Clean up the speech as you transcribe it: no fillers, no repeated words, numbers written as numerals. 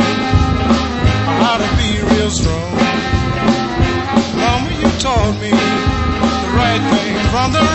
how to be real strong. Mama, you taught me the right thing from the